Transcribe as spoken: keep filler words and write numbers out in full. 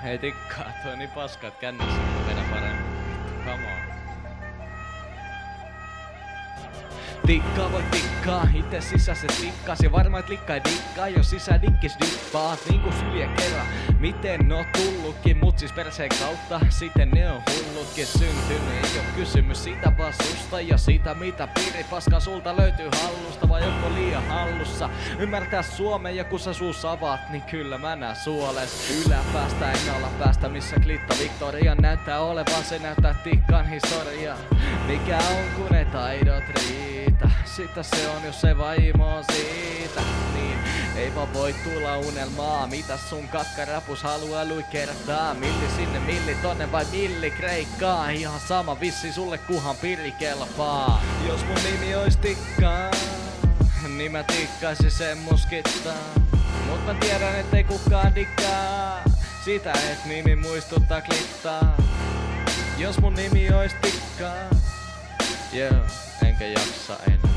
Ei tikkaa, toi on niin paska, et kännissä mennä paremmin. Come on. Tikkaa voi tikkaa, itse sisässä tikkas ja varmaan et likka ei dikkaa, jos sisä dikkis dippaat niinku syliä kerran. Miten no tullutkin, mut siis perseen kautta, siten ne on hullutkin syntynyt. Ei oo kysymys siitä vaan susta ja siitä mitä piiripaska sulta löytyy hallusta, vai joko liian hallussa. Ymmärtää suomen ja kun sä suus avaat, niin kyllä mä näen suoles. Yläpäästä en alapäästä, missä klitta Victoria näyttää olevan, se näyttää tikkaan historia. Mikä on kun ne taidot riitä? Sitä se on, jos se vaimo on siitä. Niin, ei vaan voi tulla unelmaa. Mitäs sun kakkarapus haluaa luikertaa? Milli sinne, milli tonne vai milli kreikkaa? Ihan sama vissi sulle kuhan pilli kelpaa. Jos mun nimi ois tikkaa, niin mä tikkaisin sen muskittaa. Mut mä tiedän ettei kukaan dikkaa sitä, et nimi muistuttaa klittaa. Jos mun nimi ois tikkaa, yeah, enkä jaksa enää.